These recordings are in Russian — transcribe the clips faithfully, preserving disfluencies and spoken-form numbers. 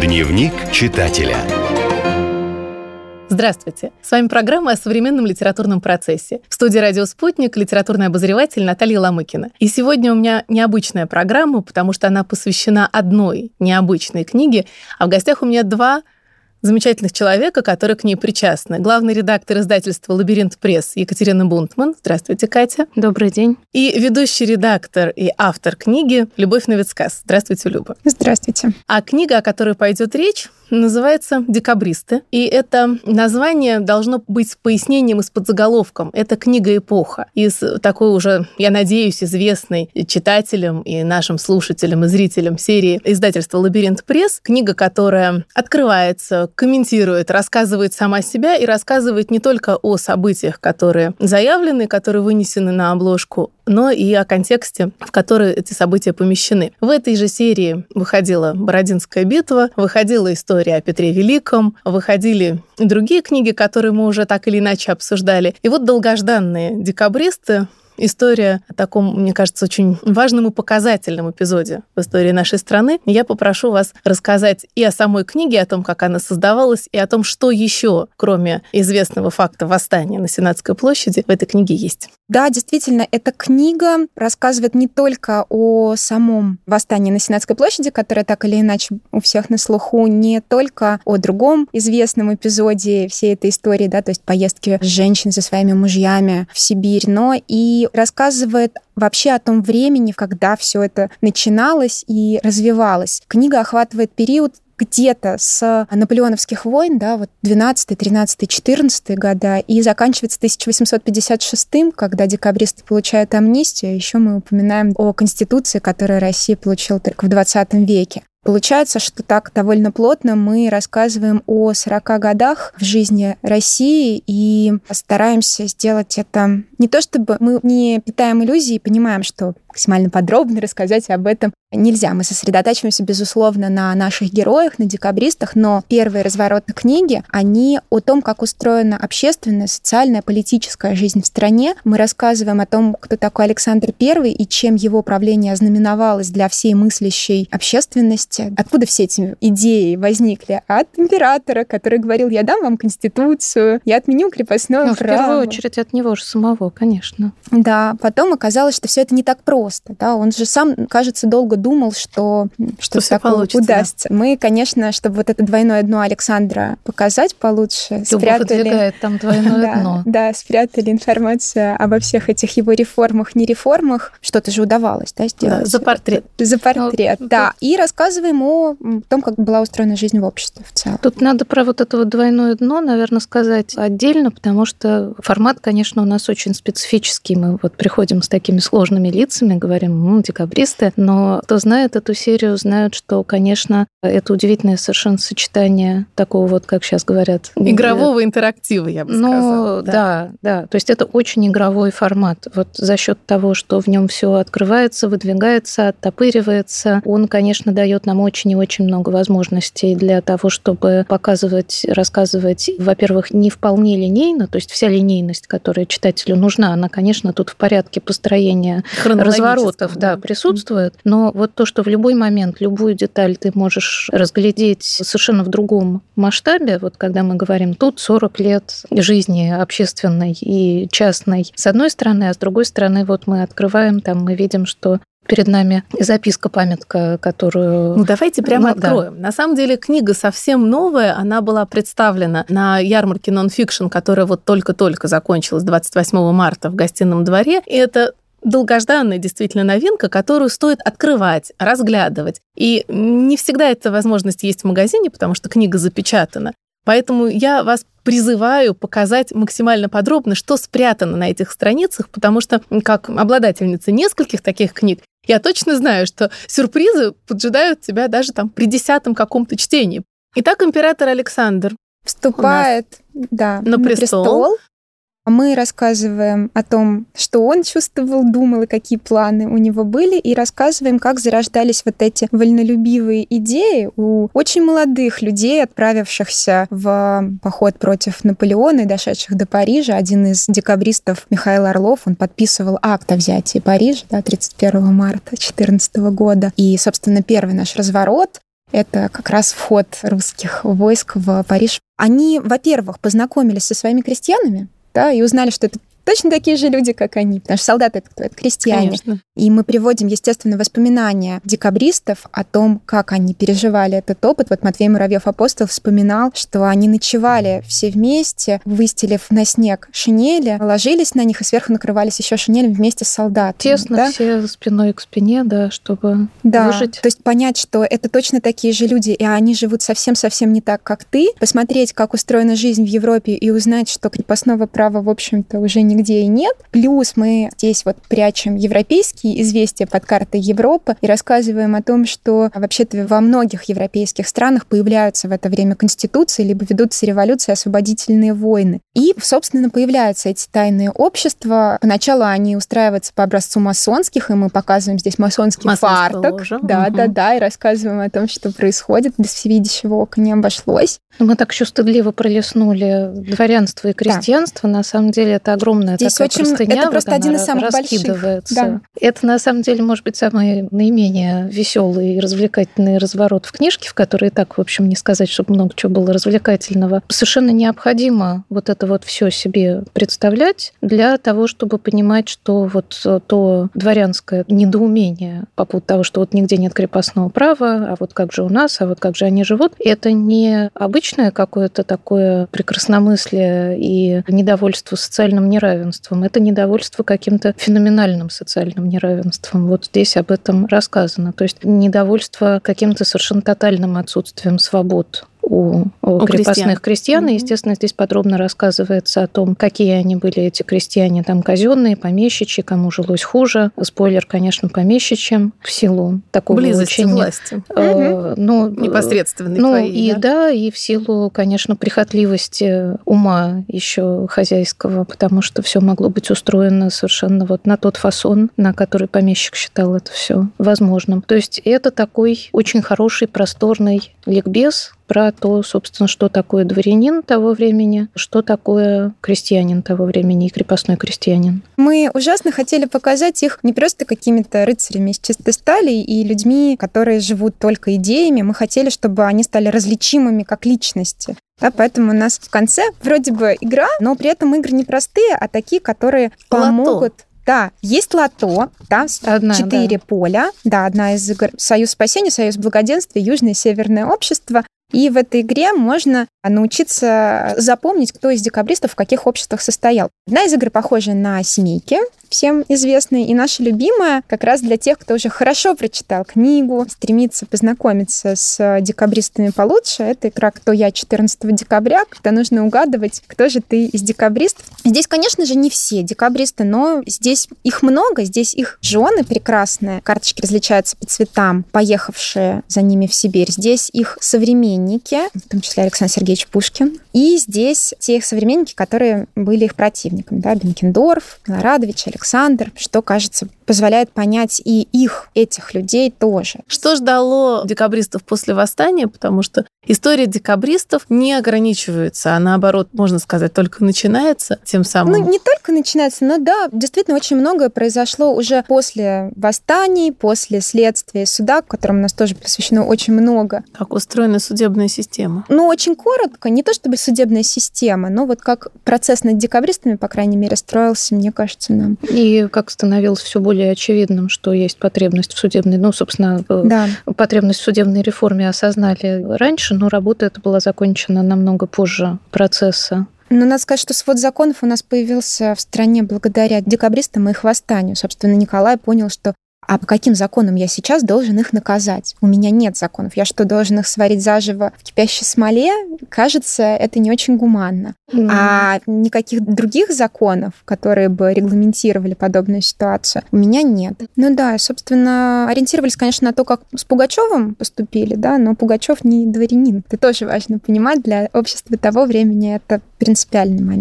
Дневник читателя. Здравствуйте! С вами программа о современном литературном процессе. В студии «Радио Спутник» литературный обозреватель Наталья Ломыкина. И сегодня у меня необычная программа, потому что она посвящена одной необычной книге, а в гостях у меня два замечательных человека, которые к ней причастны. Главный редактор издательства «Лабиринт Пресс» Екатерина Бунтман. Здравствуйте, Катя. Добрый день. И ведущий редактор и автор книги Любовь Новицкас. Здравствуйте, Люба. Здравствуйте. А книга, о которой пойдет речь, называется «Декабристы». И это название должно быть с пояснением и с подзаголовком. Это книга-эпоха. Из такой уже, я надеюсь, известной читателям и нашим слушателям и зрителям серии издательства «Лабиринт Пресс». Книга, которая открывается, комментирует, рассказывает сама себя и рассказывает не только о событиях, которые заявлены, которые вынесены на обложку, но и о контексте, в который эти события помещены. В этой же серии выходила «Бородинская битва», выходила история о Петре Великом, выходили другие книги, которые мы уже так или иначе обсуждали. И вот долгожданные «Декабристы» — история о таком, мне кажется, очень важном и показательном эпизоде в истории нашей страны. Я попрошу вас рассказать и о самой книге, о том, как она создавалась, и о том, что еще, кроме известного факта восстания на Сенатской площади, в этой книге есть. Да, действительно, эта книга рассказывает не только о самом восстании на Сенатской площади, которое так или иначе у всех на слуху, не только о другом известном эпизоде всей этой истории, да, то есть поездки женщин со своими мужьями в Сибирь, но и рассказывает вообще о том времени, когда все это начиналось и развивалось. Книга охватывает период где-то с наполеоновских войн, да, вот двенадцатый, тринадцатый, четырнадцатый года, и заканчивается тысяча восемьсот пятьдесят шестым, когда декабристы получают амнистию. Еще мы упоминаем о Конституции, которую Россия получила только в двадцатом веке. Получается, что так довольно плотно мы рассказываем о сорока годах в жизни России и стараемся сделать это не то, чтобы мы не питаем иллюзий и понимаем, что максимально подробно рассказать об этом нельзя. Мы сосредотачиваемся, безусловно, на наших героях, на декабристах, но первые развороты книги, они о том, как устроена общественная, социальная, политическая жизнь в стране. Мы рассказываем о том, кто такой Александр Первый и чем его правление ознаменовалось для всей мыслящей общественности. Откуда все эти идеи возникли? От императора, который говорил: я дам вам конституцию, я отменю крепостное ну, право. В первую очередь от него же самого, конечно. Да, потом оказалось, что все это не так просто. Да? Он же сам, кажется, долго думал, что что все такое получится, удастся. Да. Мы, конечно, чтобы вот это двойное дно Александра показать получше, Любовь спрятали... выдвигает там двойное да, дно. Да, спрятали информацию обо всех этих его реформах, не реформах. Что-то же удавалось, да, сделать. Да, за портрет. За портрет, ну, да. Тут... И рассказываем о том, как была устроена жизнь в обществе в целом. Тут надо про вот это вот двойное дно, наверное, сказать отдельно, потому что формат, конечно, у нас очень специфический. Мы вот приходим с такими сложными лицами, говорим: м-м, декабристы, но кто знает эту серию, знают, что, конечно, это удивительное совершенно сочетание такого вот, как сейчас говорят... Игрового интерактива, я бы ну, сказала. Да. да, да. То есть это очень игровой формат. Вот за счет того, что в нем все открывается, выдвигается, оттопыривается, он, конечно, дает нам очень и очень много возможностей для того, чтобы показывать, рассказывать, во-первых, не вполне линейно, то есть вся линейность, которая читателю нужна, она, конечно, тут в порядке построения разворотов, да, присутствует, но вот то, что в любой момент, любую деталь ты можешь разглядеть совершенно в другом масштабе, вот когда мы говорим, тут сорок лет жизни общественной и частной, с одной стороны, а с другой стороны, вот мы открываем, там мы видим, что перед нами записка, памятка, которую... Ну, давайте прямо ну, откроем. Да. На самом деле книга совсем новая. Она была представлена на ярмарке нон-фикшн, которая вот только-только закончилась двадцать восьмого марта в Гостином дворе. И это долгожданная действительно новинка, которую стоит открывать, разглядывать. И не всегда эта возможность есть в магазине, потому что книга запечатана. Поэтому я вас призываю показать максимально подробно, что спрятано на этих страницах, потому что, как обладательница нескольких таких книг, я точно знаю, что сюрпризы поджидают тебя даже там при десятом каком-то чтении. Итак, император Александр вступает да, на, на престол. престол. Мы рассказываем о том, что он чувствовал, думал и какие планы у него были, и рассказываем, как зарождались вот эти вольнолюбивые идеи у очень молодых людей, отправившихся в поход против Наполеона и дошедших до Парижа. Один из декабристов, Михаил Орлов, он подписывал акт о взятии Парижа, да, тридцать первого марта две тысячи четырнадцатого года. И, собственно, первый наш разворот Это как раз вход русских войск в Париж. Они, во-первых, познакомились со своими крестьянами, да, и узнали, что это точно такие же люди, как они. Потому что солдаты — это кто? Это крестьяне. Конечно. И мы приводим, естественно, воспоминания декабристов о том, как они переживали этот опыт. Вот Матвей Муравьев-Апостол вспоминал, что они ночевали все вместе, выстелив на снег шинели, ложились на них и сверху накрывались еще шинелем вместе с солдатами. Тесно, да? Все спиной к спине, да, чтобы да. выжить. То есть понять, что это точно такие же люди, и они живут совсем-совсем не так, как ты. Посмотреть, как устроена жизнь в Европе, и узнать, что крепостного права, в общем-то, уже не нигде и нет. Плюс мы здесь вот прячем европейские известия под картой Европы и рассказываем о том, что вообще-то во многих европейских странах появляются в это время конституции, либо ведутся революции, освободительные войны. И, собственно, появляются эти тайные общества. Поначалу они устраиваются по образцу масонских, и мы показываем здесь масонский фартук. Ложа. Да, угу. да, да, и рассказываем о том, что происходит. Без всевидящего ока не обошлось. Мы так еще стыдливо пролистнули дворянство и крестьянство. Да. На самом деле это огромная Здесь такая очень, простыня. Это просто вот один из самых раскидывается. больших. Да. Это на самом деле может быть самый наименее веселый и развлекательный разворот в книжке, в которой так, в общем, не сказать, чтобы много чего было развлекательного. Совершенно необходимо вот это вот все себе представлять для того, чтобы понимать, что вот то дворянское недоумение по поводу того, что вот нигде нет крепостного права, а вот как же у нас, а вот как же они живут, это не обычно какое-то такое прекрасномыслие и недовольство социальным неравенством. Это недовольство каким-то феноменальным социальным неравенством. Вот здесь об этом рассказано. То есть недовольство каким-то совершенно тотальным отсутствием свобод у, у крепостных крестьян. крестьян. Mm-hmm. И, естественно, здесь подробно рассказывается о том, какие они были, эти крестьяне, там, казенные, помещичьи, кому жилось хуже. Спойлер, конечно, помещичьим в силу такого близости учения. власти. Э, mm-hmm. ну, непосредственной ну, твоей, и да? да, и в силу, конечно, прихотливости ума еще хозяйского, потому что все могло быть устроено совершенно вот на тот фасон, на который помещик считал это все возможным. То есть это такой очень хороший, просторный ликбез про то, собственно, что такое дворянин того времени, что такое крестьянин того времени и крепостной крестьянин. Мы ужасно хотели показать их не просто какими-то рыцарями из чистой стали и людьми, которые живут только идеями. Мы хотели, чтобы они стали различимыми как личности. Да, поэтому у нас в конце вроде бы игра, но при этом игры не простые, а такие, которые Лото. помогут. Да, есть лото, да, одна, четыре да. поля. Да, одна из игр Союз спасения, Союз благоденствия, Южное и Северное общество. И в этой игре можно научиться запомнить, кто из декабристов в каких обществах состоял. Одна из игр похожа на «Семейки», всем известная, и наша любимая как раз для тех, кто уже хорошо прочитал книгу, стремится познакомиться с декабристами получше. Это игра «Кто я?» четырнадцатого декабря, когда нужно угадывать, кто же ты из декабристов. Здесь, конечно же, не все декабристы, но здесь их много, здесь их жены прекрасные. Карточки различаются по цветам, поехавшие за ними в Сибирь. Здесь их современники, в том числе Александр Сергеевич Пушкин. И здесь те их современники, которые были их противниками. Да? Бенкендорф, Милорадович, Александр, что, кажется, позволяет понять и их, этих людей тоже. Что ждало декабристов после восстания? Потому что история декабристов не ограничивается, а наоборот, можно сказать, только начинается тем самым. Ну, не только начинается, но да, действительно очень многое произошло уже после восстаний, после следствия и суда, которому у нас тоже посвящено очень много. Как устроена судебная система? Ну, очень коротко, не то чтобы судебная система, но вот как процесс над декабристами, по крайней мере, строился, мне кажется, нам. И как становилось все более очевидным, что есть потребность в судебной, ну, собственно, да. потребность в судебной реформе осознали раньше, но работа эта была закончена намного позже процесса. Но надо сказать, что свод законов у нас появился в стране благодаря декабристам и их восстанию. Собственно, Николай понял, что а по каким законам я сейчас должен их наказать? У меня нет законов. Я что, должен их сварить заживо в кипящей смоле? Кажется, это не очень гуманно. Mm. А никаких других законов, которые бы регламентировали подобную ситуацию, у меня нет. Ну да, собственно, ориентировались, конечно, на то, как с Пугачевым поступили, да, но Пугачев не дворянин. Это тоже важно понимать. Для общества того времени это принципиальный момент.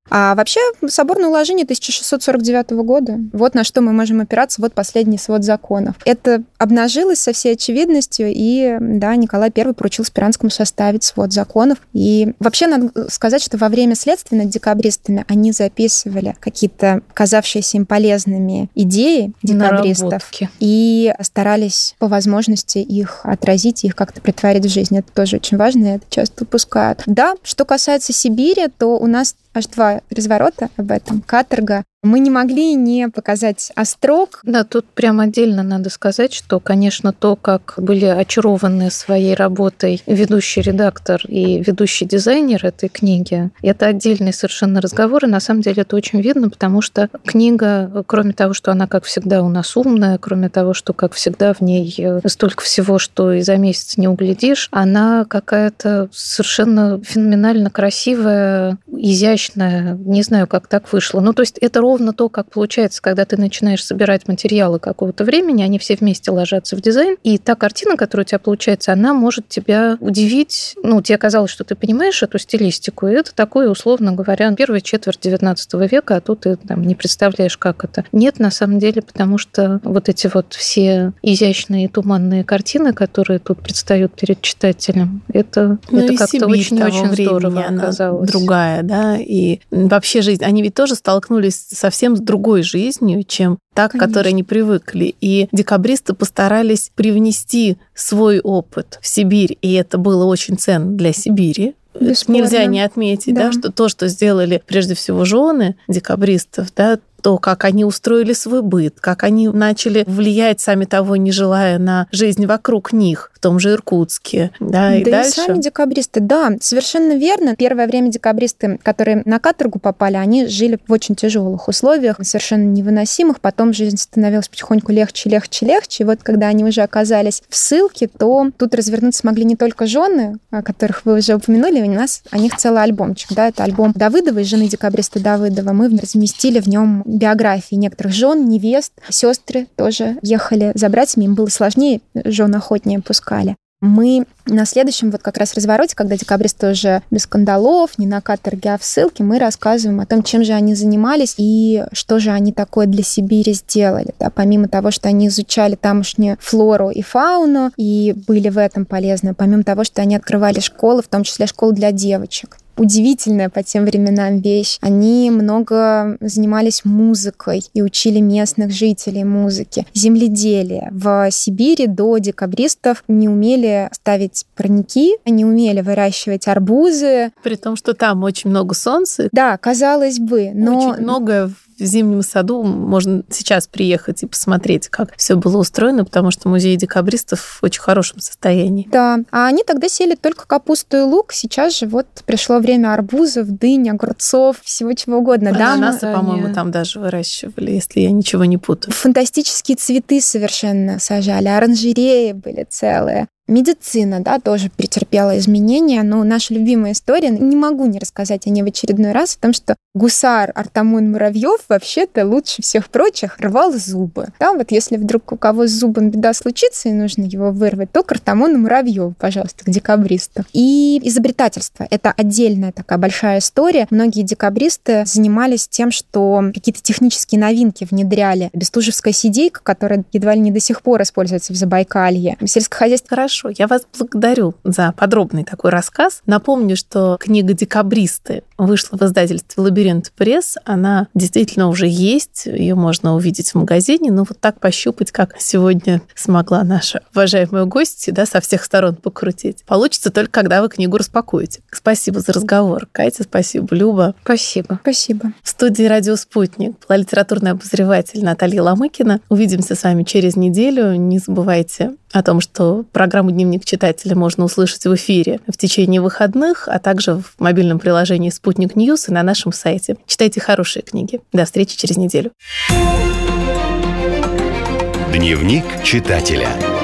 А вообще соборное уложение тысяча шестьсот сорок девятого года. Вот на что мы можем опираться, вот последний свод законов. Это обнажилось со всей очевидностью, и, да, Николай Первый поручил Спиранскому составить свод законов. И вообще надо сказать, что во время следствия над декабристами они записывали какие-то казавшиеся им полезными идеи декабристов Наработки. И старались по возможности их отразить, их как-то претворить в жизнь. Это тоже очень важно, и это часто упускают. Да, что касается Сибири, то у нас аж два разворота об этом. Каторга. Мы не могли не показать острог. Да, тут прям отдельно надо сказать, что, конечно, то, как были очарованы своей работой ведущий редактор и ведущий дизайнер этой книги, это отдельный совершенно разговор, и на самом деле это очень видно, потому что книга, кроме того, что она, как всегда, у нас умная, кроме того, что, как всегда, в ней столько всего, что и за месяц не углядишь, она какая-то совершенно феноменально красивая, изящная, не знаю, как так вышло. Ну, то есть это ровно то, как получается, когда ты начинаешь собирать материалы какого-то времени, они все вместе ложатся в дизайн, и та картина, которая у тебя получается, она может тебя удивить. Ну, тебе казалось, что ты понимаешь эту стилистику, и это такое, условно говоря, первая четверть девятнадцатого века, а тут ты там не представляешь, как это. Нет, на самом деле, потому что вот эти вот все изящные туманные картины, которые тут предстают перед читателем, это, ну это как-то очень-очень здорово оказалось. Другая, да, и вообще жизнь. Они ведь тоже столкнулись совсем с другой жизнью, чем та, к которой они привыкли. И декабристы постарались привнести свой опыт в Сибирь, и это было очень ценно для Сибири. Бесспорно. Нельзя не отметить, да. Да, что то, что сделали прежде всего жены декабристов, да, то, как они устроили свой быт, как они начали влиять, сами того не желая, на жизнь вокруг них, в том же Иркутске, да, и да дальше. И сами декабристы, да, совершенно верно. Первое время декабристы, которые на каторгу попали, они жили в очень тяжелых условиях, совершенно невыносимых. Потом жизнь становилась потихоньку легче, легче, легче. И вот когда они уже оказались в ссылке, то тут развернуться смогли не только жены, о которых вы уже упомянули, у нас о них целый альбомчик, да, это альбом Давыдовой, жены декабриста Давыдова. Мы разместили в нем биографии некоторых жен, невест, сестры тоже ехали за братьями, им было сложнее, жен охотнее пускали. Мы на следующем вот как раз развороте, когда декабристы уже без скандалов, не на каторге, а в ссылке, мы рассказываем о том, чем же они занимались и что же они такое для Сибири сделали. Да, помимо того, что они изучали тамошнюю флору и фауну и были в этом полезны, помимо того, что они открывали школы, в том числе школы для девочек. Удивительная по тем временам вещь. Они много занимались музыкой и учили местных жителей музыки. Земледелие. В Сибири до декабристов не умели ставить парники, не умели выращивать арбузы. При том, что там очень много солнца. Да, казалось бы, но... Очень много в зимнем саду можно сейчас приехать и посмотреть, как все было устроено, потому что музей декабристов в очень хорошем состоянии. Да, а они тогда сели только капусту и лук. Сейчас же вот пришло время арбузов, дынь, огурцов, всего чего угодно. Ананасы, да, по-моему, там даже выращивали, если я ничего не путаю. Фантастические цветы совершенно сажали, оранжереи были целые. Медицина, да, тоже претерпела изменения, но наша любимая история, не могу не рассказать о ней в очередной раз, о том, что гусар Артамон Муравьев вообще-то лучше всех прочих рвал зубы. Да, вот если вдруг у кого с зубом беда случится и нужно его вырвать, то к Артамону Муравьеву, пожалуйста, к декабристу. И изобретательство. Это отдельная такая большая история. Многие декабристы занимались тем, что какие-то технические новинки внедряли. Бестужевская сидейка, которая едва ли не до сих пор используется в Забайкалье. Сельскохозяйство. Хорошо. Я вас благодарю за подробный такой рассказ. Напомню, что книга «Декабристы» вышла в издательстве «Лабиринт Пресс». Она действительно уже есть, ее можно увидеть в магазине, но вот так пощупать, как сегодня смогла наша уважаемая гостья, да, со всех сторон покрутить, получится только когда вы книгу распакуете. Спасибо за разговор. Катя, спасибо. Люба. Спасибо. Спасибо. В студии «Радио Спутник» была литературный обозреватель Наталья Ломыкина. Увидимся с вами через неделю. Не забывайте о том, что программу «Дневник читателя» можно услышать в эфире в течение выходных, а также в мобильном приложении «Спутник Ньюс» и на нашем сайте. Читайте хорошие книги. До встречи через неделю. Дневник читателя.